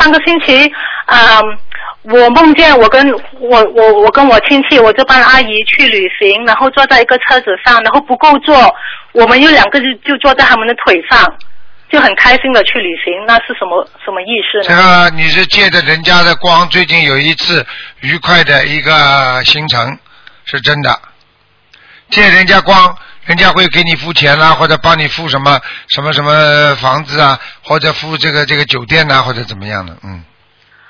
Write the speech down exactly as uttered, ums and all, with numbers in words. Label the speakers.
Speaker 1: 上个星期啊、嗯，我梦见我跟我我我跟我亲戚，我这帮阿姨去旅行，然后坐在一个车子上，然后不够坐，我们有两个就就坐在他们的腿上，就很开心的去旅行，那是什么什么意思呢？
Speaker 2: 这个你是借着人家的光，最近有一次愉快的一个行程，是真的。借人家光，人家会给你付钱啦，或者帮你付什么什么什么房子啊，或者付这个这个酒店呐、啊，或者怎么样的，嗯。